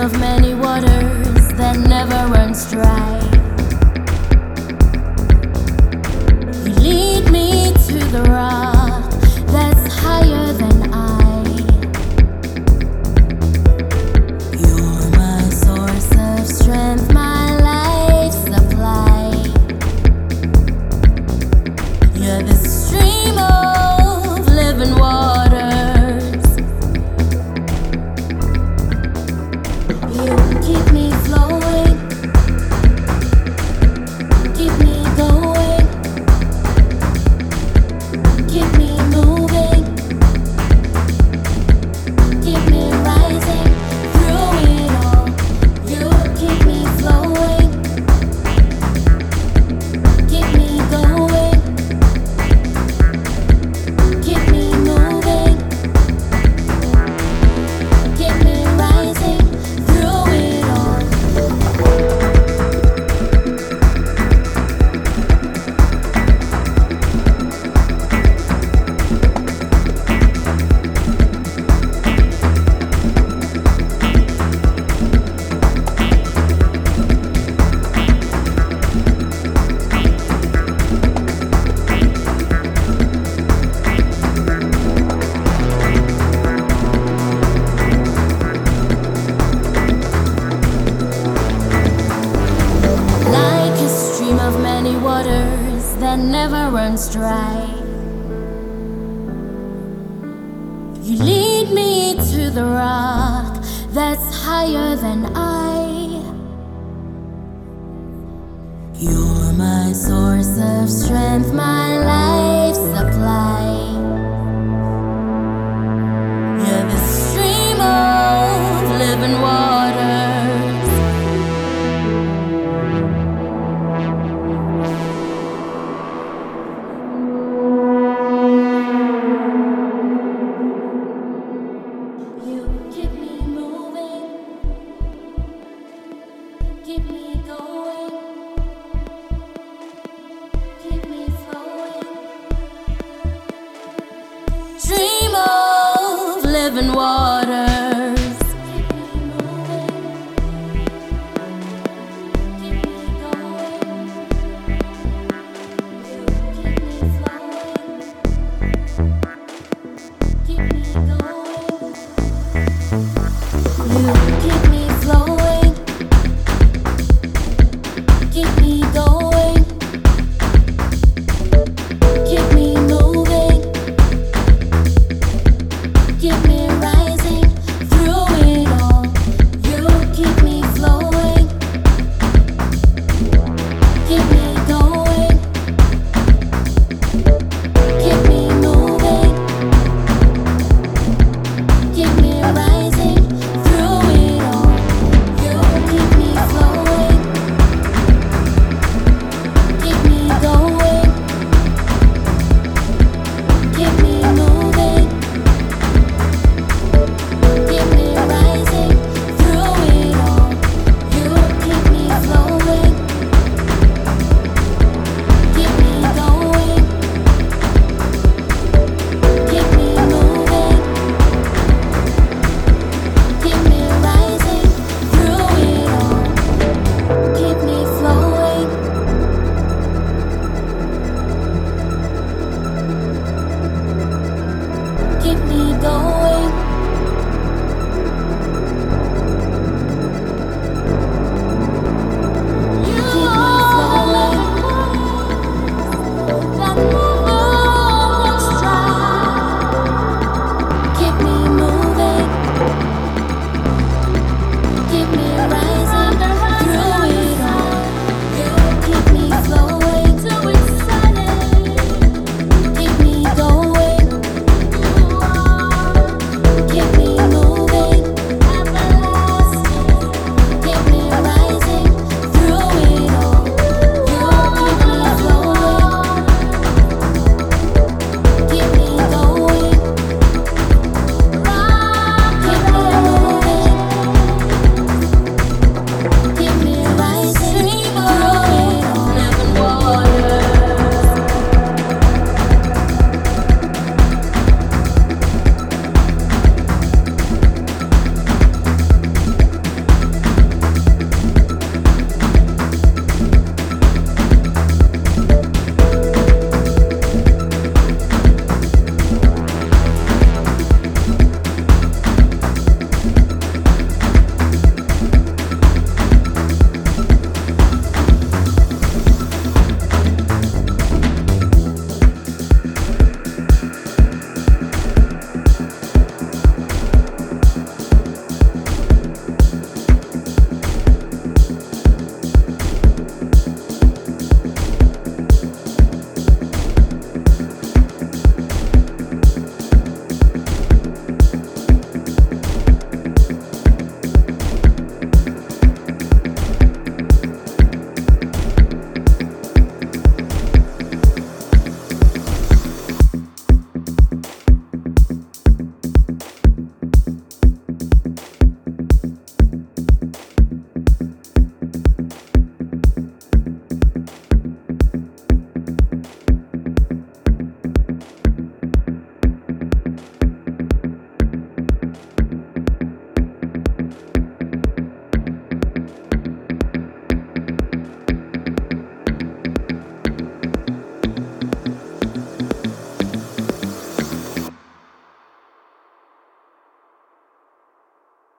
of many waters that never runs dry. You lead me to the rock that's higher than I. You're my source of strength, my life supply. You're the stream of living waters. You keep me flowing, keep me going, keep me moving, keep me rising through it all. You keep me flowing, keep me going, keep me moving, keep me rising through it all. Like a stream of many waters that never runs dry. You lead me to the rock that's higher than I. You're my source of strength, my life supply. You're the stream of living waters. You keep me moving, keep me going, keep me flowing. Stream of living waters. Keep me moving, keep me going. You keep me flowing, keep me going. You keep me flowing, keep me going, keep me moving, keep me rising through it all. You keep me flowing, keep me going, keep me moving, keep me rising through it all. You keep me flowing, keep me going, keep me moving, keep me rising through it all. You keep me flowing, keep me going, keep me moving, keep me rising through it all. Keep me flowing, keep me going.